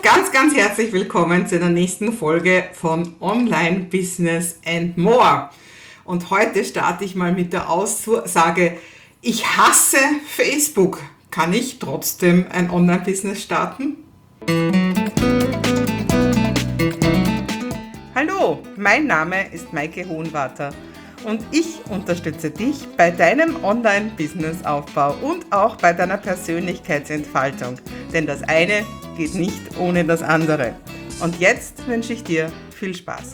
ganz, ganz herzlich willkommen zu der nächsten Folge von Online Business and More. Und heute starte ich mal mit der Aussage, ich hasse Facebook. Kann ich trotzdem ein Online-Business starten? Hallo, mein Name ist Maike Hohenwarter und ich unterstütze dich bei deinem Online-Business-Aufbau und auch bei deiner Persönlichkeitsentfaltung. Denn das eine geht nicht ohne das andere. Und jetzt wünsche ich dir viel Spaß.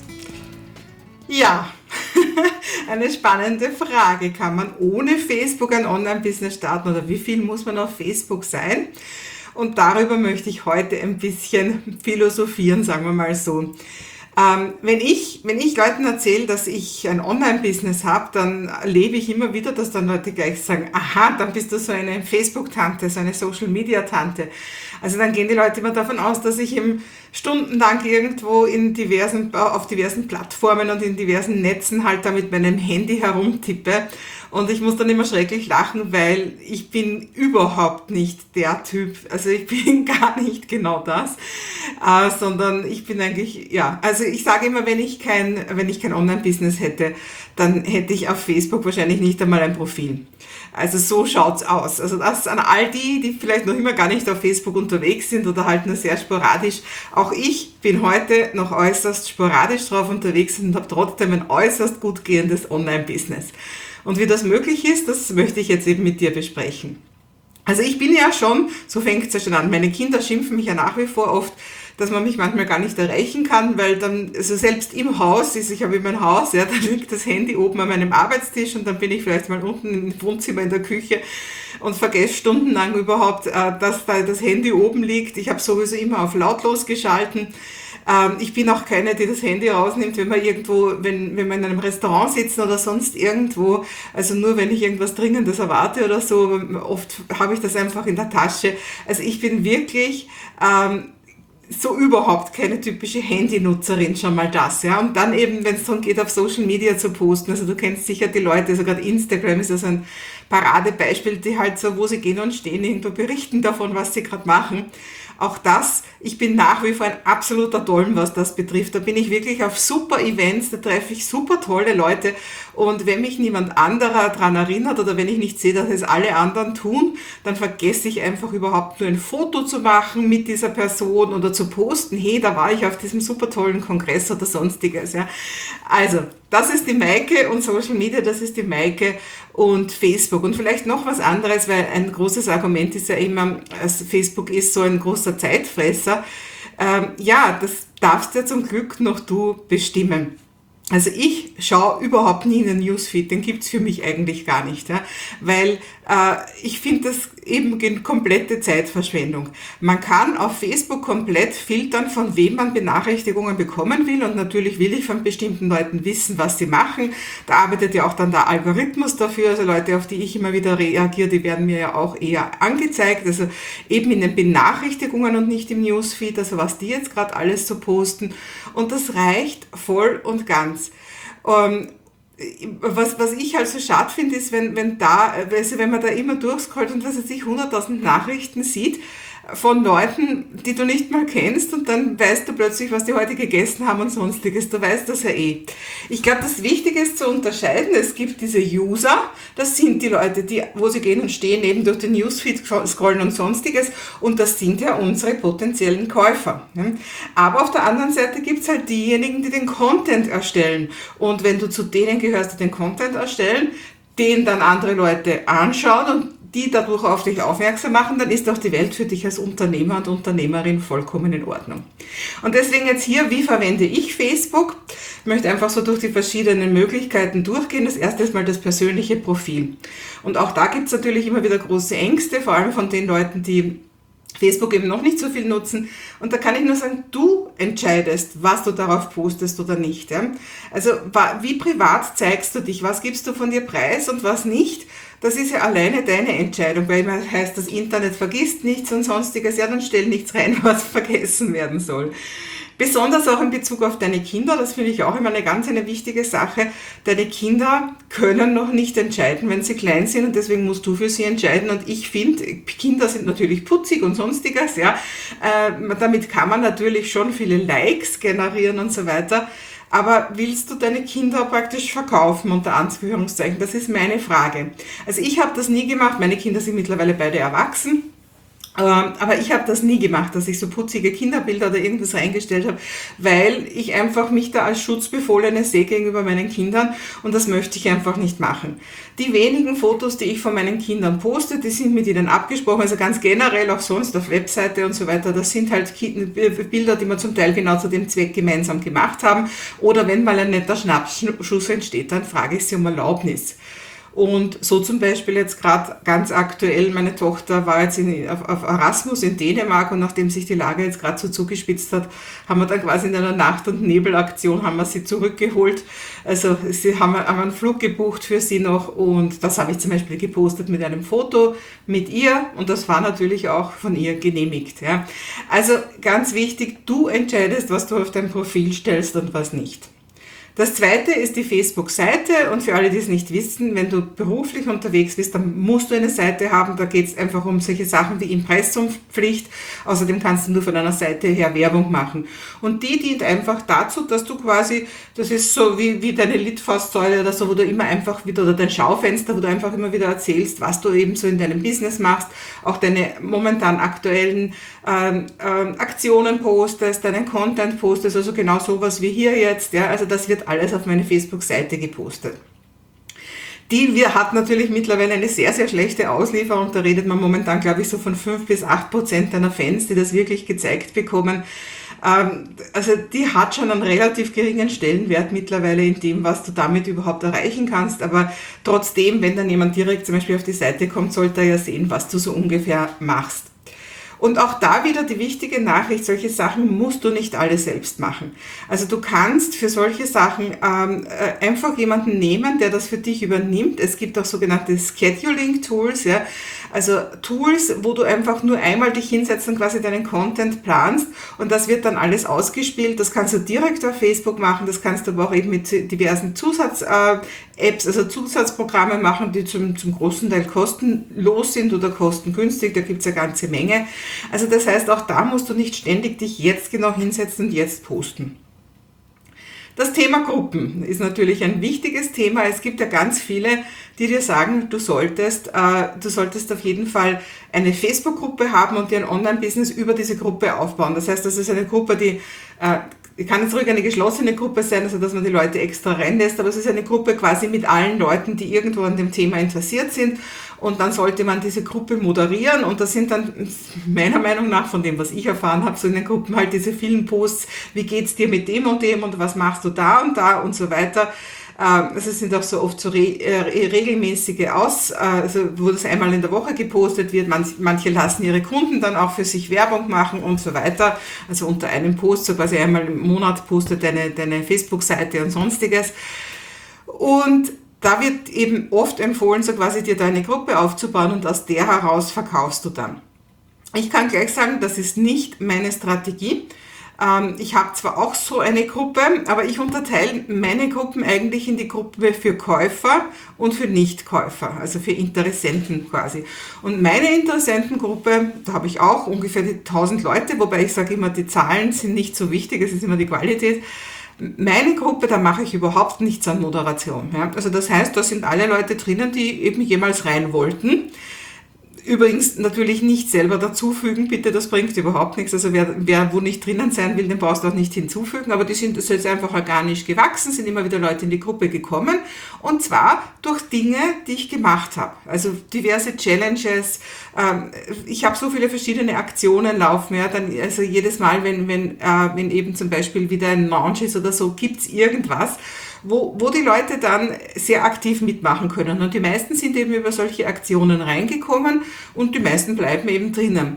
Ja, eine spannende Frage. Kann man ohne Facebook ein Online-Business starten oder wie viel muss man auf Facebook sein? Und darüber möchte ich heute ein bisschen philosophieren, sagen wir mal so. Wenn ich Leuten erzähle, dass ich ein Online-Business habe, dann erlebe ich immer wieder, dass dann Leute gleich sagen, aha, dann bist du so eine Facebook-Tante, so eine Social-Media-Tante. Also dann gehen die Leute immer davon aus, dass ich eben stundenlang irgendwo auf diversen Plattformen und in diversen Netzen halt da mit meinem Handy herumtippe. Und ich muss dann immer schrecklich lachen, weil ich bin überhaupt nicht der Typ. Also ich bin gar nicht genau das, sondern ich bin eigentlich, ja, also ich sage immer, wenn ich kein Online-Business hätte, dann hätte ich auf Facebook wahrscheinlich nicht einmal ein Profil. Also so schaut's aus. Also das an all die vielleicht noch immer gar nicht auf Facebook unterwegs sind oder halt nur sehr sporadisch. Auch ich bin heute noch äußerst sporadisch drauf unterwegs und habe trotzdem ein äußerst gut gehendes Online-Business. Und wie das möglich ist, das möchte ich jetzt eben mit dir besprechen. Also ich bin ja schon, so fängt es ja schon an, meine Kinder schimpfen mich ja nach wie vor oft, dass man mich manchmal gar nicht erreichen kann, weil dann, also selbst im Haus ist, ich habe immer ein Haus, ja, da liegt das Handy oben an meinem Arbeitstisch und dann bin ich vielleicht mal unten im Wohnzimmer in der Küche und vergesse stundenlang überhaupt, dass da das Handy oben liegt. Ich habe sowieso immer auf lautlos geschalten. Ich bin auch keine, die das Handy rausnimmt, wenn wir in einem Restaurant sitzen oder sonst irgendwo. Also nur wenn ich irgendwas Dringendes erwarte oder so. Oft habe ich das einfach in der Tasche. Also ich bin wirklich so überhaupt keine typische Handynutzerin, schon mal das, ja. Und dann eben, wenn es darum geht, auf Social Media zu posten, also du kennst sicher die Leute, also gerade Instagram ist ja so ein Paradebeispiel, die halt so, wo sie gehen und stehen, irgendwo berichten davon, was sie gerade machen. Auch das, ich bin nach wie vor ein absoluter Dolm, was das betrifft. Da bin ich wirklich auf super Events, da treffe ich super tolle Leute und wenn mich niemand anderer daran erinnert oder wenn ich nicht sehe, dass es alle anderen tun, dann vergesse ich einfach überhaupt nur ein Foto zu machen mit dieser Person oder zu posten, hey, da war ich auf diesem super tollen Kongress oder sonstiges. Ja. Also, das ist die Maike und Social Media, das ist die Maike und Facebook. Und vielleicht noch was anderes, weil ein großes Argument ist ja immer, Facebook ist so ein großer Zeitfresser. Ja, das darfst ja zum Glück noch du bestimmen. Also ich schaue überhaupt nie in den Newsfeed, den gibt's für mich eigentlich gar nicht, ja? Weil ich finde das eben komplette Zeitverschwendung. Man kann auf Facebook komplett filtern, von wem man Benachrichtigungen bekommen will und natürlich will ich von bestimmten Leuten wissen, was sie machen. Da arbeitet ja auch dann der Algorithmus dafür, also Leute, auf die ich immer wieder reagiere, die werden mir ja auch eher angezeigt, also eben in den Benachrichtigungen und nicht im Newsfeed, also was die jetzt gerade alles so posten und das reicht voll und ganz. Was ich halt so schade finde, ist, wenn man da immer durchscrollt und was weiß ich, 100.000 Nachrichten sieht von Leuten, die du nicht mal kennst und dann weißt du plötzlich, was die heute gegessen haben und sonstiges. Du weißt das ja eh. Ich glaube, das Wichtige ist zu unterscheiden. Es gibt diese User, das sind die Leute, wo sie gehen und stehen, eben durch den Newsfeed scrollen und sonstiges und das sind ja unsere potenziellen Käufer. Aber auf der anderen Seite gibt es halt diejenigen, die den Content erstellen und wenn du zu denen gehörst, die den Content erstellen, den dann andere Leute anschauen und die dadurch auf dich aufmerksam machen, dann ist auch die Welt für dich als Unternehmer und Unternehmerin vollkommen in Ordnung. Und deswegen jetzt hier, wie verwende ich Facebook? Ich möchte einfach so durch die verschiedenen Möglichkeiten durchgehen. Das erste ist mal das persönliche Profil. Und auch da gibt es natürlich immer wieder große Ängste, vor allem von den Leuten, die Facebook eben noch nicht so viel nutzen. Und da kann ich nur sagen, du entscheidest, was du darauf postest oder nicht. Ja? Also wie privat zeigst du dich? Was gibst du von dir preis und was nicht? Das ist ja alleine deine Entscheidung, weil man heißt, das Internet vergisst nichts und sonstiges. Ja, dann stell nichts rein, was vergessen werden soll. Besonders auch in Bezug auf deine Kinder, das finde ich auch immer eine wichtige Sache. Deine Kinder können noch nicht entscheiden, wenn sie klein sind, und deswegen musst du für sie entscheiden. Und ich finde, Kinder sind natürlich putzig und sonstiges, ja. Damit kann man natürlich schon viele Likes generieren und so weiter. Aber willst du deine Kinder praktisch verkaufen, unter Anführungszeichen? Das ist meine Frage. Also ich habe das nie gemacht, meine Kinder sind mittlerweile beide erwachsen. Aber ich habe das nie gemacht, dass ich so putzige Kinderbilder oder irgendwas reingestellt habe, weil ich einfach mich da als Schutzbefohlene sehe gegenüber meinen Kindern, und das möchte ich einfach nicht machen. Die wenigen Fotos, die ich von meinen Kindern poste, die sind mit ihnen abgesprochen, also ganz generell auch sonst auf Webseite und so weiter. Das sind halt Bilder, die wir zum Teil genau zu dem Zweck gemeinsam gemacht haben. Oder wenn mal ein netter Schnappschuss entsteht, dann frage ich sie um Erlaubnis. Und so zum Beispiel jetzt gerade ganz aktuell, meine Tochter war jetzt auf Erasmus in Dänemark, und nachdem sich die Lage jetzt gerade so zugespitzt hat, haben wir dann quasi in einer Nacht- und Nebelaktion haben wir sie zurückgeholt. Also sie haben einen Flug gebucht für sie noch, und das habe ich zum Beispiel gepostet mit einem Foto mit ihr, und das war natürlich auch von ihr genehmigt. Ja. Also ganz wichtig, du entscheidest, was du auf dein Profil stellst und was nicht. Das zweite ist die Facebook-Seite, und für alle, die es nicht wissen, wenn du beruflich unterwegs bist, dann musst du eine Seite haben. Da geht es einfach um solche Sachen wie Impressumpflicht. Außerdem kannst du nur von einer Seite her Werbung machen. Und die dient einfach dazu, dass du quasi, das ist so wie deine Litfaßsäule oder so, wo du immer einfach wieder, oder dein Schaufenster, wo du einfach immer wieder erzählst, was du eben so in deinem Business machst, auch deine momentan aktuellen Aktionen postest, deinen Content postest, also genau sowas wie hier jetzt. Ja, also das wird alles auf meine Facebook-Seite gepostet. Die hat natürlich mittlerweile eine sehr, sehr schlechte Auslieferung. Da redet man momentan, glaube ich, so von 5-8% deiner Fans, die das wirklich gezeigt bekommen. Also die hat schon einen relativ geringen Stellenwert mittlerweile in dem, was du damit überhaupt erreichen kannst. Aber trotzdem, wenn dann jemand direkt zum Beispiel auf die Seite kommt, sollte er ja sehen, was du so ungefähr machst. Und auch da wieder die wichtige Nachricht, solche Sachen musst du nicht alle selbst machen. Also du kannst für solche Sachen einfach jemanden nehmen, der das für dich übernimmt. Es gibt auch sogenannte Scheduling-Tools, ja, also Tools, wo du einfach nur einmal dich hinsetzt und quasi deinen Content planst, und das wird dann alles ausgespielt. Das kannst du direkt auf Facebook machen, das kannst du aber auch eben mit diversen Zusatz-Apps, also Zusatzprogramme machen, die zum großen Teil kostenlos sind oder kostengünstig. Da gibt's eine ganze Menge. Also das heißt, auch da musst du nicht ständig dich jetzt genau hinsetzen und jetzt posten. Das Thema Gruppen ist natürlich ein wichtiges Thema. Es gibt ja ganz viele, die dir sagen, du solltest auf jeden Fall eine Facebook-Gruppe haben und dir ein Online-Business über diese Gruppe aufbauen. Das heißt, das ist eine Gruppe, die kann jetzt ruhig eine geschlossene Gruppe sein, also dass man die Leute extra reinlässt, aber es ist eine Gruppe quasi mit allen Leuten, die irgendwo an dem Thema interessiert sind, und dann sollte man diese Gruppe moderieren, und das sind dann meiner Meinung nach, von dem, was ich erfahren habe, so in den Gruppen halt diese vielen Posts, wie geht's dir mit dem und was machst du da und so weiter. Also es sind auch so oft so regelmäßige also wo das einmal in der Woche gepostet wird. Manche lassen ihre Kunden dann auch für sich Werbung machen und so weiter. Also unter einem Post, so quasi einmal im Monat postet deine Facebook-Seite und sonstiges. Und da wird eben oft empfohlen, so quasi dir deine Gruppe aufzubauen, und aus der heraus verkaufst du dann. Ich kann gleich sagen, das ist nicht meine Strategie. Ich habe zwar auch so eine Gruppe, aber ich unterteile meine Gruppen eigentlich in die Gruppe für Käufer und für Nichtkäufer, also für Interessenten quasi. Und meine Interessentengruppe, da habe ich auch ungefähr die 1000 Leute, wobei ich sage immer, die Zahlen sind nicht so wichtig, es ist immer die Qualität. Meine Gruppe, da mache ich überhaupt nichts an Moderation. Ja. Also das heißt, da sind alle Leute drinnen, die eben jemals rein wollten. Übrigens natürlich nicht selber dazufügen, bitte, das bringt überhaupt nichts. Also wer wo nicht drinnen sein will, den brauchst du auch nicht hinzufügen. Aber die sind jetzt einfach organisch gewachsen, sind immer wieder Leute in die Gruppe gekommen. Und zwar durch Dinge, die ich gemacht habe. Also diverse Challenges. Ich habe so viele verschiedene Aktionen laufen. Ja, dann, also jedes Mal, wenn eben zum Beispiel wieder ein Launch ist oder so, gibt's irgendwas, wo die Leute dann sehr aktiv mitmachen können. Und die meisten sind eben über solche Aktionen reingekommen, und die meisten bleiben eben drinnen.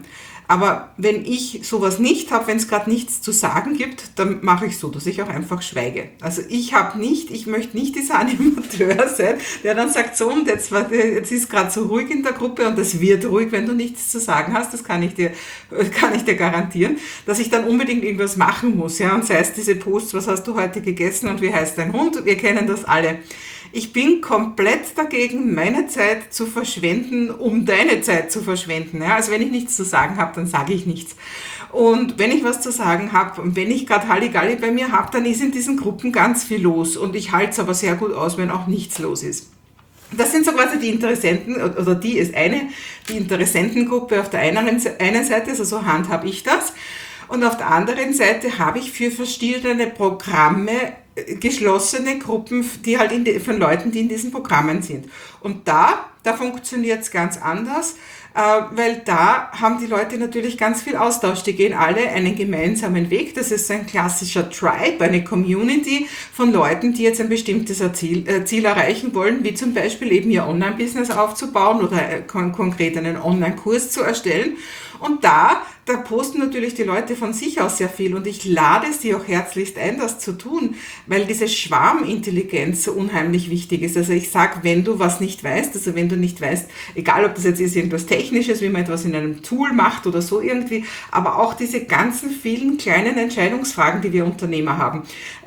Aber wenn ich sowas nicht habe, wenn es gerade nichts zu sagen gibt, dann mache ich so, dass ich auch einfach schweige. Also ich möchte nicht dieser Animateur sein, der dann sagt, so, und jetzt ist gerade so ruhig in der Gruppe und es wird ruhig, wenn du nichts zu sagen hast, das kann ich dir garantieren, dass ich dann unbedingt irgendwas machen muss, ja, und sei es diese Posts, was hast du heute gegessen und wie heißt dein Hund, wir kennen das alle. Ich bin komplett dagegen, meine Zeit zu verschwenden, um deine Zeit zu verschwenden. Ja, also wenn ich nichts zu sagen habe, dann sage ich nichts. Und wenn ich was zu sagen habe und wenn ich gerade Halligalli bei mir habe, dann ist in diesen Gruppen ganz viel los. Und ich halte es aber sehr gut aus, wenn auch nichts los ist. Das sind so quasi die Interessenten, oder die Interessentengruppe auf der einen Seite, also so handhabe ich das. Und auf der anderen Seite habe ich für verschiedene Programme geschlossene Gruppen, die halt von Leuten, die in diesen Programmen sind. Und da funktioniert es ganz anders, weil da haben die Leute natürlich ganz viel Austausch. Die gehen alle einen gemeinsamen Weg. Das ist ein klassischer Tribe, eine Community von Leuten, die jetzt ein bestimmtes Ziel erreichen wollen, wie zum Beispiel eben ihr Online-Business aufzubauen oder konkret einen Online-Kurs zu erstellen. Und da posten natürlich die Leute von sich aus sehr viel und ich lade sie auch herzlichst ein, das zu tun, weil diese Schwarmintelligenz so unheimlich wichtig ist. Also ich sage, wenn du was nicht weißt, also wenn du nicht weißt, egal ob das jetzt ist irgendwas Technisches, wie man etwas in einem Tool macht oder so irgendwie, aber auch diese ganzen vielen kleinen Entscheidungsfragen, die wir Unternehmer haben.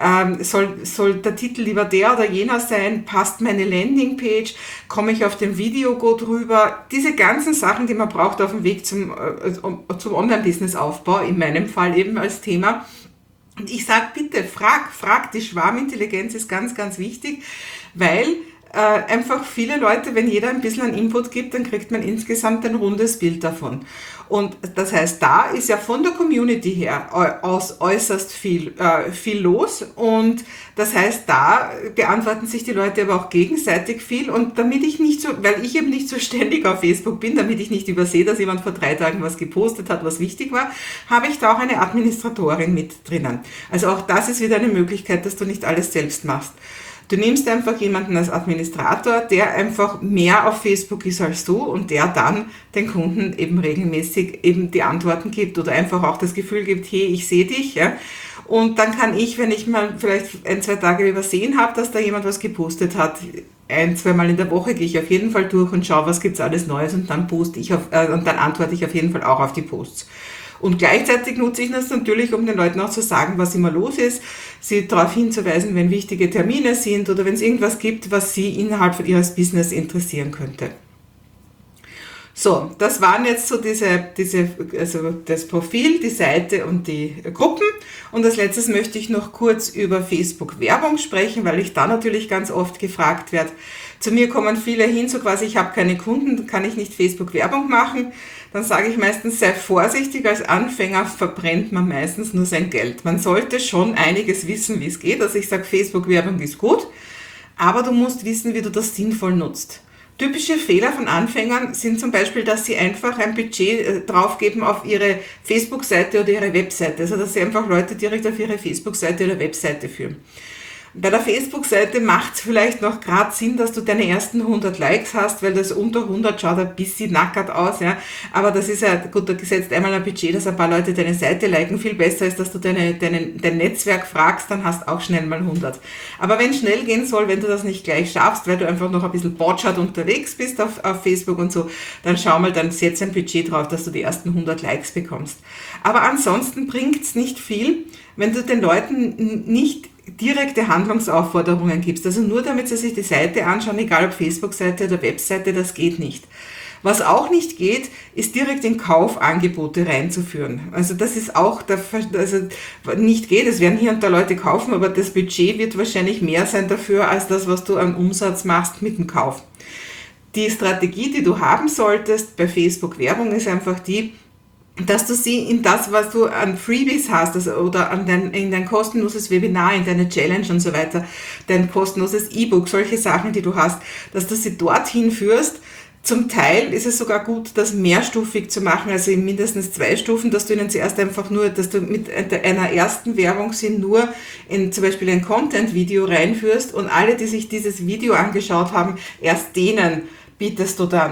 Soll der Titel lieber der oder jener sein? Passt meine Landingpage? Komme ich auf den Video drüber? Diese ganzen Sachen, die man braucht auf dem Weg zum Online-Business-Aufbau, in meinem Fall eben als Thema. Und ich sage, bitte, frag, die Schwarmintelligenz ist ganz, ganz wichtig, weil einfach viele Leute, wenn jeder ein bisschen einen Input gibt, dann kriegt man insgesamt ein rundes Bild davon. Und das heißt, da ist ja von der Community her aus äußerst viel los und das heißt, da beantworten sich die Leute aber auch gegenseitig viel und damit ich nicht so, weil ich eben nicht so ständig auf Facebook bin, damit ich nicht übersehe, dass jemand vor 3 Tagen was gepostet hat, was wichtig war, habe ich da auch eine Administratorin mit drinnen. Also auch das ist wieder eine Möglichkeit, dass du nicht alles selbst machst. Du nimmst einfach jemanden als Administrator, der einfach mehr auf Facebook ist als du und der dann den Kunden eben regelmäßig eben die Antworten gibt oder einfach auch das Gefühl gibt, hey, ich sehe dich, ja. Und dann kann ich, wenn ich mal vielleicht 1-2 Tage übersehen habe, dass da jemand was gepostet hat, 1-2 Mal in der Woche gehe ich auf jeden Fall durch und schaue, was gibt's alles Neues und dann und dann antworte ich auf jeden Fall auch auf die Posts. Und gleichzeitig nutze ich das natürlich, um den Leuten auch zu sagen, was immer los ist, sie darauf hinzuweisen, wenn wichtige Termine sind oder wenn es irgendwas gibt, was sie innerhalb von ihres Business interessieren könnte. So, das waren jetzt so also das Profil, die Seite und die Gruppen. Und als letztes möchte ich noch kurz über Facebook-Werbung sprechen, weil ich da natürlich ganz oft gefragt werde. Zu mir kommen viele hin, so quasi, ich habe keine Kunden, kann ich nicht Facebook-Werbung machen. Dann sage ich meistens, sei vorsichtig, als Anfänger verbrennt man meistens nur sein Geld. Man sollte schon einiges wissen, wie es geht. Also ich sage, Facebook-Werbung ist gut, aber du musst wissen, wie du das sinnvoll nutzt. Typische Fehler von Anfängern sind zum Beispiel, dass sie einfach ein Budget draufgeben auf ihre Facebook-Seite oder ihre Webseite. Also dass sie einfach Leute direkt auf ihre Facebook-Seite oder Webseite führen. Bei der Facebook-Seite macht es vielleicht noch gerade Sinn, dass du deine ersten 100 Likes hast, weil das unter 100 schaut ein bisschen nackert aus, ja. Aber das ist ja, gut, da gesetzt einmal ein Budget, dass ein paar Leute deine Seite liken. Viel besser ist, dass du dein Netzwerk fragst, dann hast auch schnell mal 100. Aber wenn es schnell gehen soll, wenn du das nicht gleich schaffst, weil du einfach noch ein bisschen botschert unterwegs bist auf Facebook und so, dann schau mal, dann setz ein Budget drauf, dass du die ersten 100 Likes bekommst. Aber ansonsten bringt's nicht viel, wenn du den Leuten nicht direkte Handlungsaufforderungen gibst. Also nur damit sie sich die Seite anschauen, egal ob Facebook-Seite oder Webseite, das geht nicht. Was auch nicht geht, ist direkt in Kaufangebote reinzuführen. Also das ist auch, nicht geht, es werden hier und da Leute kaufen, aber das Budget wird wahrscheinlich mehr sein dafür, als das, was du an Umsatz machst mit dem Kauf. Die Strategie, die du haben solltest bei Facebook-Werbung, ist einfach die, dass du sie in das, was du an Freebies hast, also, oder in dein kostenloses Webinar, in deine Challenge und so weiter, dein kostenloses E-Book, solche Sachen, die du hast, dass du sie dorthin führst. Zum Teil ist es sogar gut, das mehrstufig zu machen, also in mindestens 2 Stufen, dass du ihnen zuerst einfach nur, dass du mit einer ersten Werbung sie nur in zum Beispiel ein Content-Video reinführst und alle, die sich dieses Video angeschaut haben, erst denen bietest du dann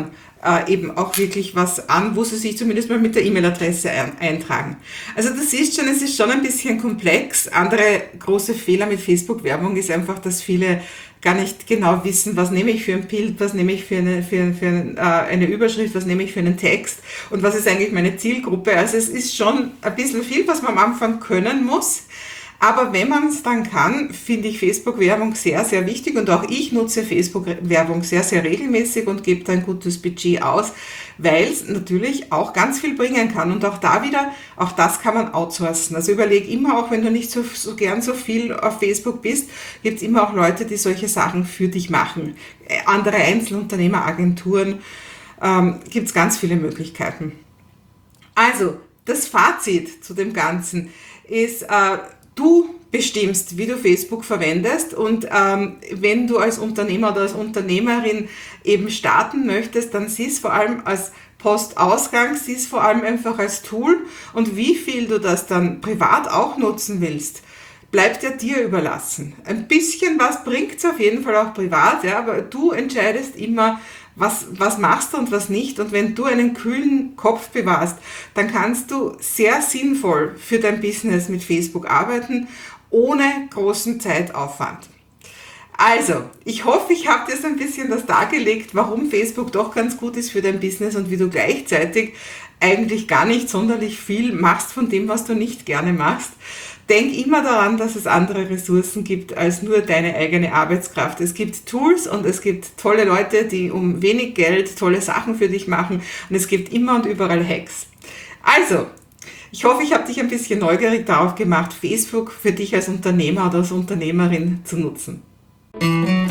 eben auch wirklich was an, wo sie sich zumindest mal mit der E-Mail-Adresse eintragen. Also das ist schon, es ist schon ein bisschen komplex. Andere große Fehler mit Facebook-Werbung ist einfach, dass viele gar nicht genau wissen, was nehme ich für ein Bild, was nehme ich für eine Überschrift, was nehme ich für einen Text und was ist eigentlich meine Zielgruppe. Also es ist schon ein bisschen viel, was man am Anfang können muss. Aber wenn man es dann kann, finde ich Facebook-Werbung sehr, sehr wichtig und auch ich nutze Facebook-Werbung sehr, sehr regelmäßig und gebe da ein gutes Budget aus, weil es natürlich auch ganz viel bringen kann und auch da wieder, auch das kann man outsourcen. Also überleg immer, auch wenn du nicht so gern so viel auf Facebook bist, gibt es immer auch Leute, die solche Sachen für dich machen. Andere Einzelunternehmer, Agenturen, gibt es ganz viele Möglichkeiten. Also, das Fazit zu dem Ganzen ist, du bestimmst, wie du Facebook verwendest und wenn du als Unternehmer oder als Unternehmerin eben starten möchtest, dann sieh es vor allem als Postausgang, sieh es vor allem einfach als Tool und wie viel du das dann privat auch nutzen willst, bleibt ja dir überlassen. Ein bisschen was bringt es auf jeden Fall auch privat, ja, aber du entscheidest immer, was machst du und was nicht. Und wenn du einen kühlen Kopf bewahrst, dann kannst du sehr sinnvoll für dein Business mit Facebook arbeiten, ohne großen Zeitaufwand. Also, ich hoffe, ich habe dir so ein bisschen das dargelegt, warum Facebook doch ganz gut ist für dein Business und wie du gleichzeitig eigentlich gar nicht sonderlich viel machst von dem, was du nicht gerne machst. Denk immer daran, dass es andere Ressourcen gibt als nur deine eigene Arbeitskraft. Es gibt Tools und es gibt tolle Leute, die um wenig Geld tolle Sachen für dich machen und es gibt immer und überall Hacks. Also, ich hoffe, ich habe dich ein bisschen neugierig darauf gemacht, Facebook für dich als Unternehmer oder als Unternehmerin zu nutzen.